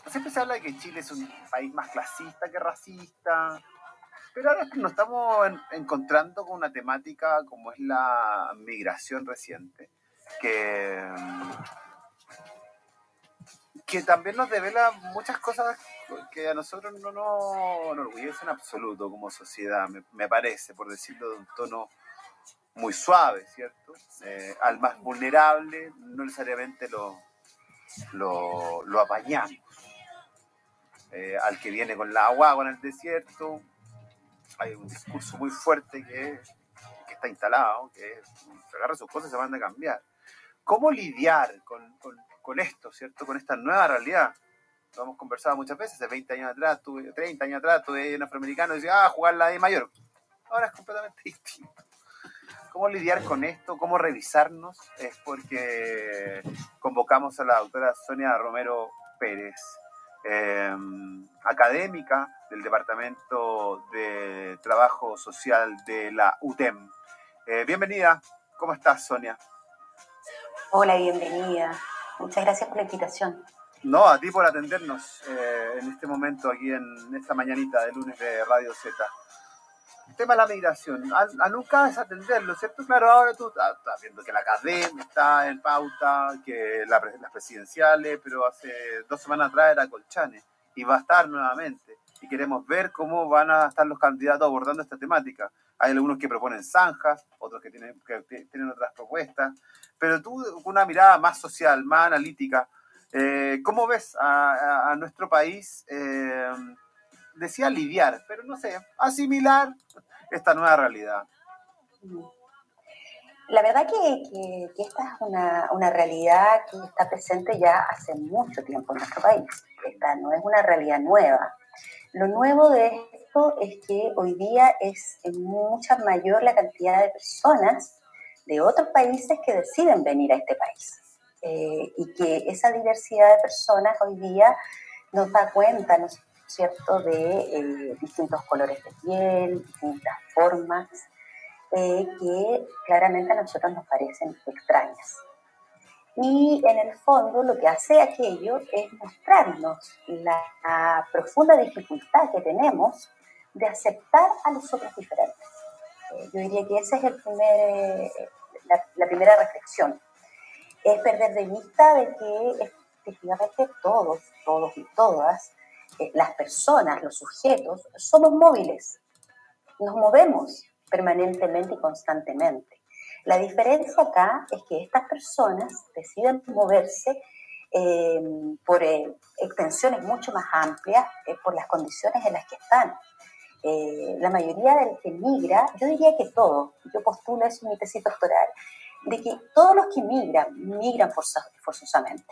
siempre se habla de que Chile es un país más clasista que racista, pero ahora nos estamos encontrando con una temática como es la migración reciente, que, que también nos devela muchas cosas que a nosotros no nos enorgullecen en absoluto como sociedad, me parece, por decirlo de un tono muy suave, ¿cierto? Al más vulnerable no necesariamente lo apañamos. Al que viene con la agua en el desierto, hay un discurso muy fuerte que está instalado, que se agarra sus cosas y se van a cambiar. ¿Cómo lidiar con esto, ¿cierto? Con esta nueva realidad. Lo hemos conversado muchas veces, hace 20 años atrás, 30 años atrás, tuve un afroamericano y decía, jugar la de mayor. Ahora es completamente distinto. ¿Cómo lidiar con esto? ¿Cómo revisarnos? Es porque convocamos a la doctora Sonia Romero Pérez, académica del Departamento de Trabajo Social de la UTEM. Bienvenida, ¿cómo estás, Sonia? Hola, bienvenida. Muchas gracias por la invitación. No, a ti por atendernos en este momento aquí en esta mañanita de lunes de Radio Z. El tema de la migración, a nunca desatenderlo, ¿cierto? Claro, ahora tú estás viendo que la academia está en pauta, que las presidenciales, pero hace 2 semanas atrás era Colchane, y va a estar nuevamente. Y queremos ver cómo van a estar los candidatos abordando esta temática. Hay algunos que proponen zanjas, otros que tienen otras propuestas, pero tú, con una mirada más social, más analítica, ¿cómo ves a nuestro país? Decía lidiar, pero no sé, asimilar esta nueva realidad. La verdad que esta es una realidad que está presente ya hace mucho tiempo en nuestro país. Esta no es una realidad nueva. Lo nuevo de esto es que hoy día es mucha mayor la cantidad de personas de otros países que deciden venir a este país. Y que esa diversidad de personas hoy día nos da cuenta, ¿no es cierto?, de distintos colores de piel, distintas formas, que claramente a nosotros nos parecen extrañas. Y en el fondo lo que hace aquello es mostrarnos la profunda dificultad que tenemos de aceptar a los otros diferentes. Yo diría que esa es la primera reflexión. Es perder de vista de que efectivamente todos y todas, las personas, los sujetos, somos móviles. Nos movemos permanentemente y constantemente. La diferencia acá es que estas personas deciden moverse por extensiones mucho más amplias, por las condiciones en las que están. La mayoría del que migra, yo diría que todo, yo postulo eso en mi tesis doctoral, de que todos los que migran forzosamente.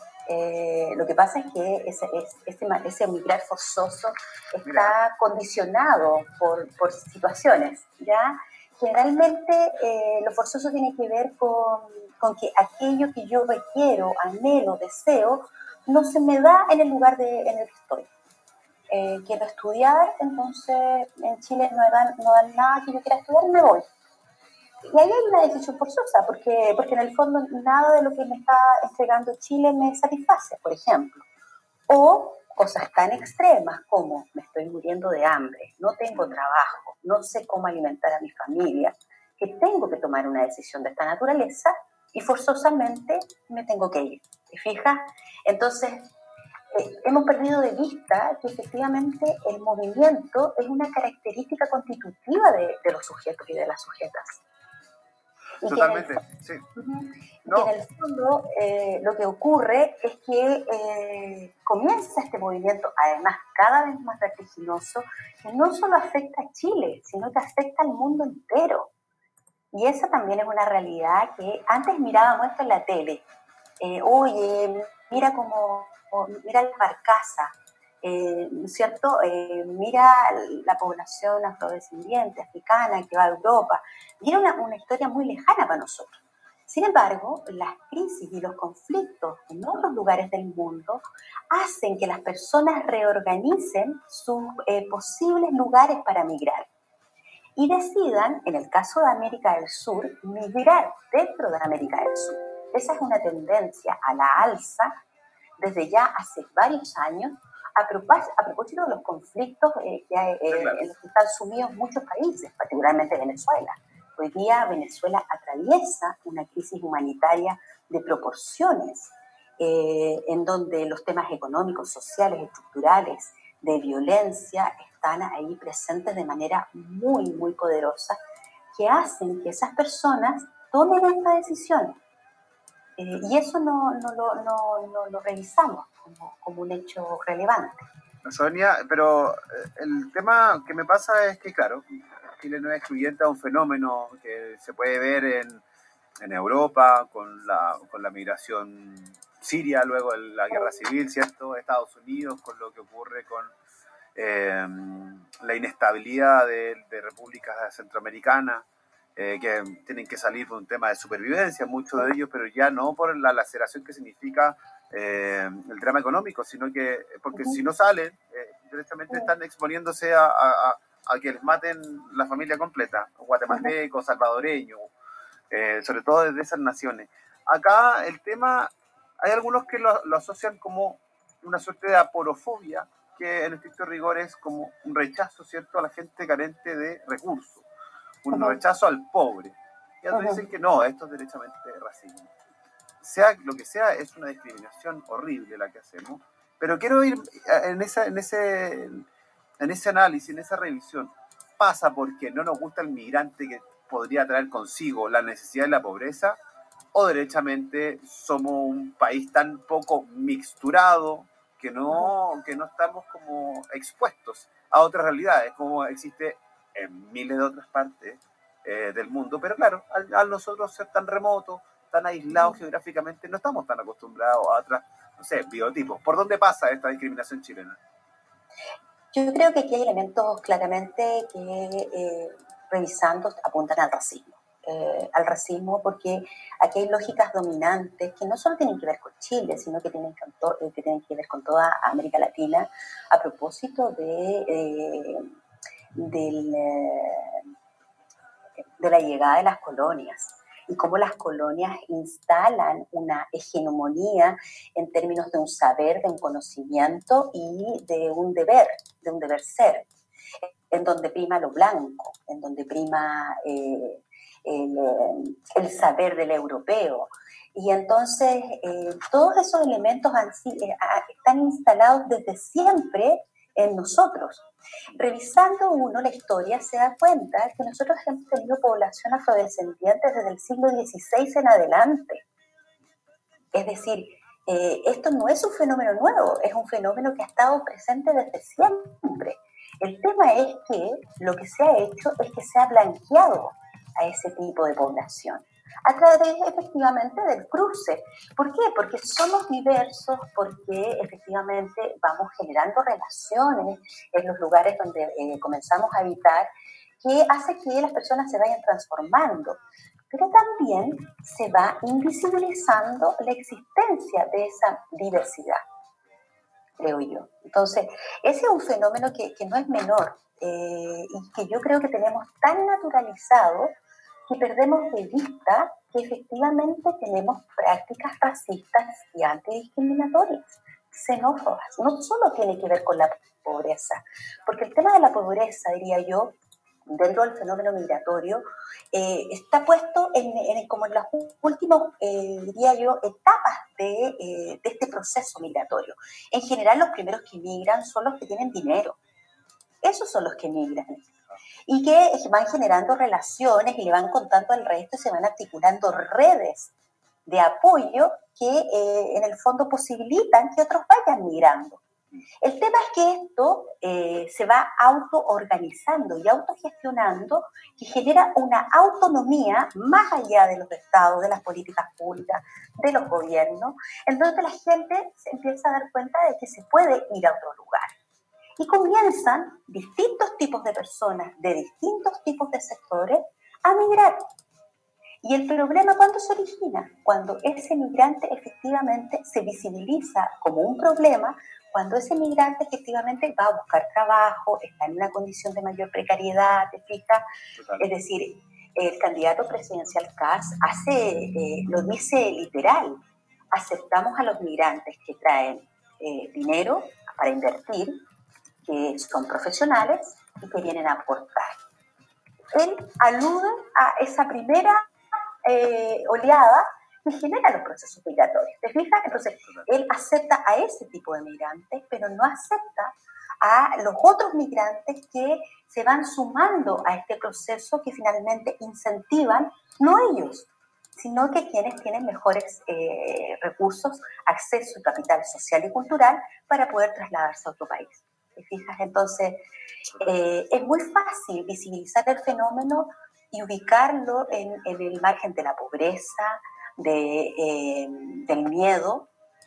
Lo que pasa es que ese migrar forzoso está condicionado por situaciones, ¿ya? Generalmente lo forzoso tiene que ver con que aquello que yo requiero, anhelo, deseo, no se me da en el lugar en el que estoy. Quiero estudiar, entonces en Chile no dan nada que yo quiera estudiar, me voy. Y ahí hay una decisión forzosa, porque en el fondo nada de lo que me está entregando Chile me satisface, por ejemplo. O cosas tan extremas como me estoy muriendo de hambre, no tengo trabajo, no sé cómo alimentar a mi familia, que tengo que tomar una decisión de esta naturaleza y forzosamente me tengo que ir. ¿Te fijas? Entonces, hemos perdido de vista que efectivamente el movimiento es una característica constitutiva de los sujetos y de las sujetas. Totalmente, sí. No. Y en el fondo lo que ocurre es que comienza este movimiento, además cada vez más vertiginoso, que no solo afecta a Chile, sino que afecta al mundo entero. Y esa también es una realidad que antes mirábamos esto en la tele. Oye, mira la barcaza, ¿no es cierto? Mira la población afrodescendiente, africana, que va a Europa. Y era una historia muy lejana para nosotros. Sin embargo, las crisis y los conflictos en otros lugares del mundo hacen que las personas reorganicen sus posibles lugares para migrar y decidan, en el caso de América del Sur, migrar dentro de América del Sur. Esa es una tendencia a la alza desde ya hace varios años a propósito de los conflictos en los que están sumidos muchos países, particularmente Venezuela. Hoy día Venezuela atraviesa una crisis humanitaria de proporciones, en donde los temas económicos, sociales, estructurales, de violencia están ahí presentes de manera muy, muy poderosa, que hacen que esas personas tomen esta decisión. Y eso no lo revisamos como un hecho relevante. Sonia, pero el tema que me pasa es que, claro, Chile no es excluyente a un fenómeno que se puede ver en Europa con la migración siria, luego la guerra civil, ¿cierto? Estados Unidos, con lo que ocurre con la inestabilidad de repúblicas centroamericanas, que tienen que salir por un tema de supervivencia, muchos de ellos, pero ya no por la laceración que significa el drama económico, sino que, porque si no salen, directamente están exponiéndose a que les maten la familia completa, guatemaltecos, salvadoreños, sobre todo desde esas naciones. Acá el tema, hay algunos que lo asocian como una suerte de aporofobia, que en estricto rigor es como un rechazo, ¿cierto?, a la gente carente de recursos, un rechazo al pobre. Y otros dicen que no, esto es derechamente racismo. Sea lo que sea, es una discriminación horrible la que hacemos. Pero quiero ir en ese análisis, en esa revisión. ¿Pasa porque no nos gusta el migrante que podría traer consigo la necesidad de la pobreza? ¿O derechamente somos un país tan poco mixturado que no estamos como expuestos a otras realidades, como existe en miles de otras partes del mundo? Pero claro, al nosotros ser tan remotos, tan aislados geográficamente, no estamos tan acostumbrados a otras, no sé, biotipos. ¿Por dónde pasa esta discriminación chilena? Yo creo que aquí hay elementos claramente que revisando apuntan al racismo porque aquí hay lógicas dominantes que no solo tienen que ver con Chile, sino que tienen que ver con toda América Latina a propósito de la llegada de las colonias y cómo las colonias instalan una hegemonía en términos de un saber, de un conocimiento y de un deber ser, en donde prima lo blanco, en donde prima el saber del europeo. Y entonces todos esos elementos están instalados desde siempre en nosotros. Revisando uno la historia se da cuenta que nosotros hemos tenido población afrodescendiente desde el siglo XVI en adelante. Es decir, esto no es un fenómeno nuevo, es un fenómeno que ha estado presente desde siempre. El tema es que lo que se ha hecho es que se ha blanqueado a ese tipo de población a través efectivamente del cruce. ¿Por qué? Porque somos diversos, porque efectivamente vamos generando relaciones en los lugares donde comenzamos a habitar, que hace que las personas se vayan transformando, pero también se va invisibilizando la existencia de esa diversidad, creo yo. Entonces, ese es un fenómeno que no es menor y que yo creo que tenemos tan naturalizado que perdemos de vista que efectivamente tenemos prácticas racistas y antidiscriminatorias, xenófobas. No solo tiene que ver con la pobreza, porque el tema de la pobreza, diría yo, dentro del fenómeno migratorio, está puesto como en las últimas, diría yo, etapas de este proceso migratorio. En general, los primeros que migran son los que tienen dinero. Esos son los que migran. Y que van generando relaciones y le van contando al resto y se van articulando redes de apoyo que en el fondo posibilitan que otros vayan migrando. El tema es que esto se va autoorganizando y autogestionando, que genera una autonomía más allá de los estados, de las políticas públicas, de los gobiernos, en donde la gente se empieza a dar cuenta de que se puede ir a otro lugar. Y comienzan distintos tipos de personas, de distintos tipos de sectores, a migrar. Y el problema, ¿cuándo se origina? Cuando ese migrante efectivamente se visibiliza como un problema, cuando ese migrante efectivamente va a buscar trabajo, está en una condición de mayor precariedad, ¿te fijas? Es decir, el candidato presidencial Kast lo dice literal. aceptamos a los migrantes que traen dinero para invertir, que son profesionales y que vienen a aportar. Él alude a esa primera oleada que genera los procesos migratorios. ¿Te fijas? Entonces, él acepta a ese tipo de migrantes, pero no acepta a los otros migrantes que se van sumando a este proceso que finalmente incentivan, no ellos, sino que quienes tienen mejores recursos, acceso y capital social y cultural para poder trasladarse a otro país. ¿Te fijas? Entonces, es muy fácil visibilizar el fenómeno y ubicarlo en el margen de la pobreza, del miedo,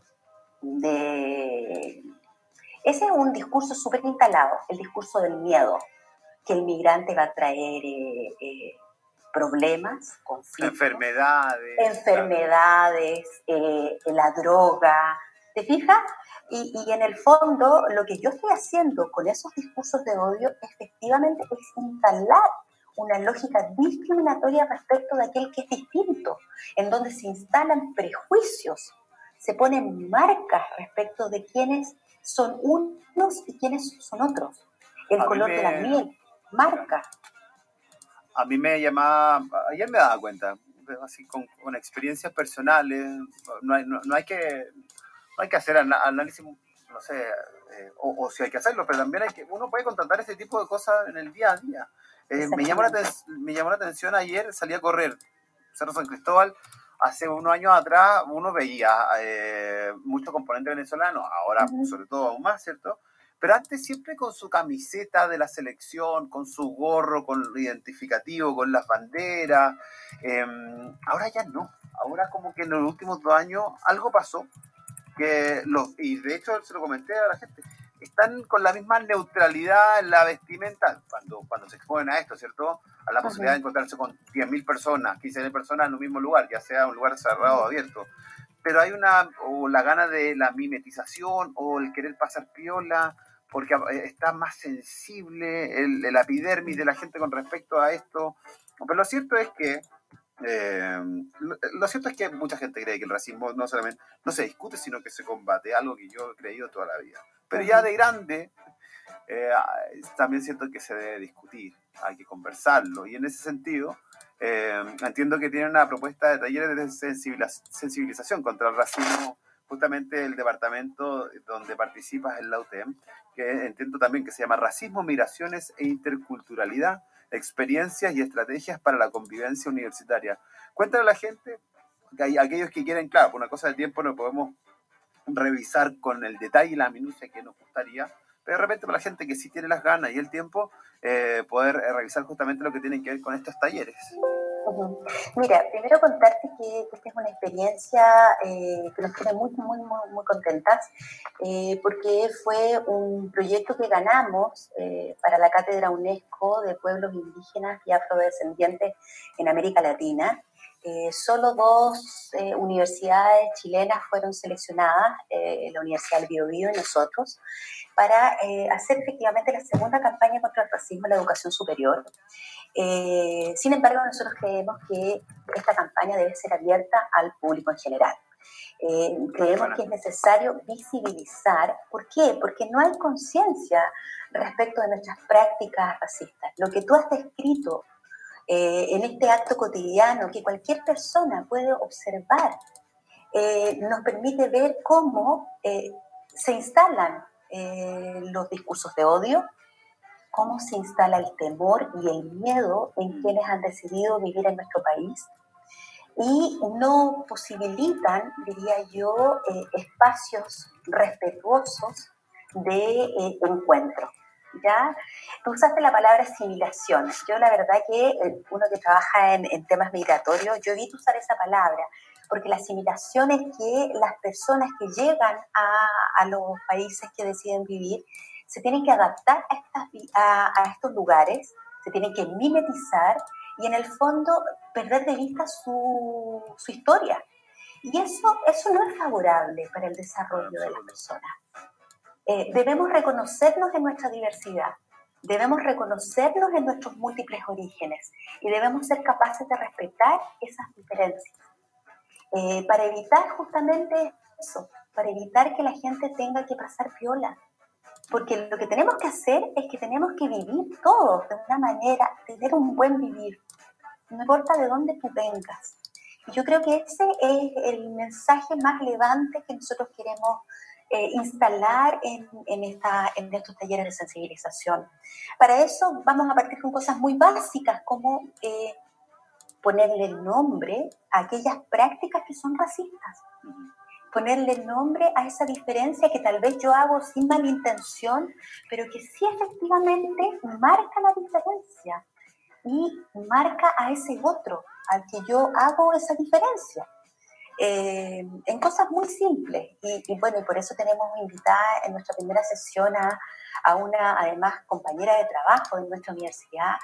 ese es un discurso súper instalado, el discurso del miedo, que el migrante va a traer problemas, conflictos, enfermedades, la droga, ¿te fijas? Y en el fondo, lo que yo estoy haciendo con esos discursos de odio, efectivamente, es instalar una lógica discriminatoria respecto de aquel que es distinto, en donde se instalan prejuicios, se ponen marcas respecto de quiénes son unos y quiénes son otros. El color de la miel, marca. A mí me llamaba, ayer me daba cuenta, así con experiencias personales, no hay que hacer análisis, no sé, o si hay que hacerlo, pero también uno puede contratar ese tipo de cosas en el día a día. Me llamó la atención ayer, salí a correr, Cerro San Cristóbal, hace unos años atrás uno veía mucho componente venezolano, ahora sobre todo aún más, ¿cierto? Pero antes siempre con su camiseta de la selección, con su gorro, con lo identificativo, con las banderas. Ahora ya no. Ahora como que en los últimos 2 años algo pasó, y de hecho se lo comenté a la gente, están con la misma neutralidad en la vestimenta cuando se exponen a esto, ¿cierto? A la posibilidad de encontrarse con 10.000 personas, 15.000 personas en un mismo lugar, ya sea un lugar cerrado o abierto. Pero hay la gana de la mimetización o el querer pasar piola, porque está más sensible la epidermis de la gente con respecto a esto. Pero lo cierto es que mucha gente cree que el racismo no solamente no se discute, sino que se combate, algo que yo he creído toda la vida. Pero ya de grande, también siento que se debe discutir, hay que conversarlo. Y en ese sentido, entiendo que tiene una propuesta de talleres de sensibilización contra el racismo, justamente el departamento donde participas en la UTEM, que entiendo también que se llama Racismo, Migraciones e Interculturalidad, experiencias y estrategias para la convivencia universitaria. Cuéntale a la gente, que hay aquellos que quieren, claro, por una cosa de tiempo no podemos revisar con el detalle y la minucia que nos gustaría, pero de repente para la gente que sí tiene las ganas y el tiempo, poder revisar justamente lo que tienen que ver con estos talleres. Mira, primero contarte que esta es una experiencia que nos tiene muy, muy, muy, muy contentas, porque fue un proyecto que ganamos para la Cátedra UNESCO de Pueblos Indígenas y Afrodescendientes en América Latina. Solo 2 universidades chilenas fueron seleccionadas, la Universidad del Biobío y nosotros, para hacer efectivamente la segunda campaña contra el racismo en la educación superior. Sin embargo, nosotros creemos que esta campaña debe ser abierta al público en general. Creemos que es necesario visibilizar. ¿Por qué? Porque no hay conciencia respecto de nuestras prácticas racistas. Lo que tú has descrito en este acto cotidiano que cualquier persona puede observar, nos permite ver cómo se instalan los discursos de odio, cómo se instala el temor y el miedo en quienes han decidido vivir en nuestro país y no posibilitan, diría yo, espacios respetuosos de encuentro. ¿Ya? Tú usaste la palabra asimilación. Yo la verdad que uno que trabaja en temas migratorios, yo evito usar esa palabra, porque la asimilación es que las personas que llegan a los países que deciden vivir se tienen que adaptar a estos lugares, se tienen que mimetizar y en el fondo perder de vista su historia. Y eso no es favorable para el desarrollo de las personas. Debemos reconocernos en nuestra diversidad, debemos reconocernos en nuestros múltiples orígenes y debemos ser capaces de respetar esas diferencias. para evitar justamente eso, para evitar que la gente tenga que pasar piola. Porque lo que tenemos que hacer es que tenemos que vivir todos de una manera, tener un buen vivir, no importa de dónde tú vengas. Y yo creo que ese es el mensaje más relevante que nosotros queremos instalar en estos talleres de sensibilización. Para eso vamos a partir con cosas muy básicas como ponerle el nombre a aquellas prácticas que son racistas, ponerle el nombre a esa diferencia que tal vez yo hago sin mala intención, pero que sí efectivamente marca la diferencia y marca a ese otro al que yo hago esa diferencia. En cosas muy simples. Y bueno, y por eso tenemos invitada en nuestra primera sesión a una, además, compañera de trabajo de nuestra universidad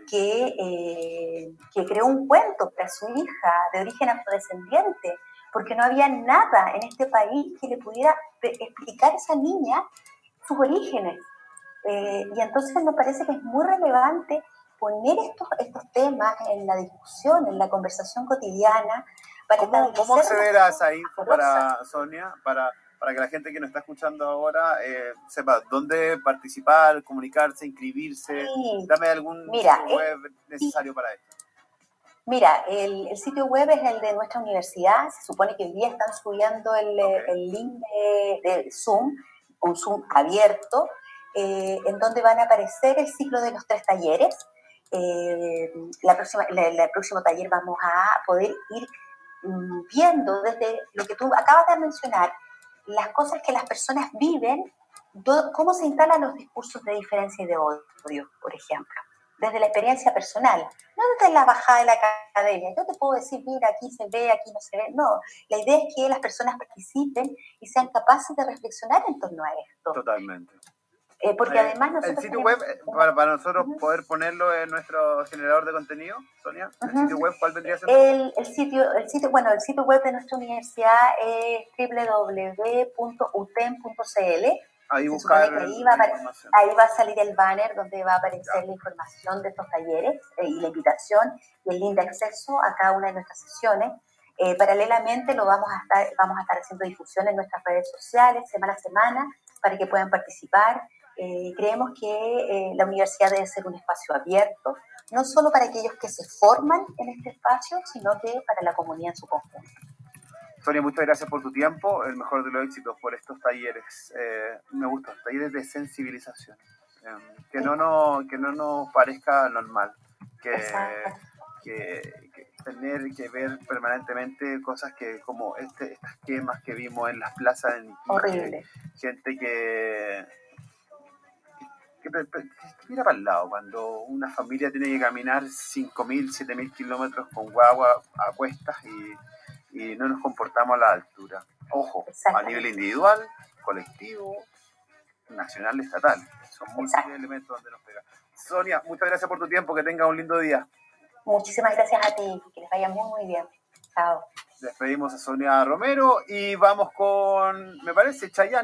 que creó un cuento para su hija de origen afrodescendiente, porque no había nada en este país que le pudiera explicar a esa niña sus orígenes. Y entonces me parece que es muy relevante poner estos temas en la discusión, en la conversación cotidiana. ¿Cómo acceder a esa info para Sonia, para que la gente que nos está escuchando ahora sepa dónde participar, comunicarse, inscribirse? Sí. Dame algún sitio web necesario para esto. Mira, el sitio web es el de nuestra universidad. Se supone que hoy día están subiendo el link de Zoom, un Zoom abierto, en donde van a aparecer el ciclo de los 3 talleres. El próximo taller vamos a poder ir viendo desde lo que tú acabas de mencionar, las cosas que las personas viven, cómo se instalan los discursos de diferencia y de odio, por ejemplo, desde la experiencia personal, no desde la bajada de la academia. Yo te puedo decir, mira, aquí se ve, aquí no se ve. No, la idea es que las personas participen y sean capaces de reflexionar en torno a esto. Totalmente. Porque además nosotros... El sitio web, para nosotros poder ponerlo en nuestro generador de contenido, Sonia, el sitio web, ¿cuál vendría a ser? El sitio web de nuestra universidad es www.utem.cl. Ahí buscar ahí va a salir el banner donde va a aparecer la información de estos talleres y la invitación y el link de acceso a cada una de nuestras sesiones. Paralelamente vamos a estar haciendo difusión en nuestras redes sociales semana a semana para que puedan participar. Creemos que la universidad debe ser un espacio abierto, no solo para aquellos que se forman en este espacio, sino que para la comunidad en su conjunto. Sonia, muchas gracias por tu tiempo, el mejor de los éxitos por estos talleres. Me gustan, talleres de sensibilización. Que no nos parezca normal, que tener que ver permanentemente cosas que como estas quemas que vimos en las plazas en Iquique. Horrible. Gente que mira para el lado cuando una familia tiene que caminar 5.000, 7.000 kilómetros con guagua a cuestas y no nos comportamos a la altura. Ojo, a nivel individual, colectivo, nacional, estatal. Son múltiples elementos donde nos pega. Sonia, muchas gracias por tu tiempo, que tengas un lindo día. Muchísimas gracias a ti, que les vaya muy, muy bien. Chao. Despedimos a Sonia Romero y vamos con, me parece, Chayanne.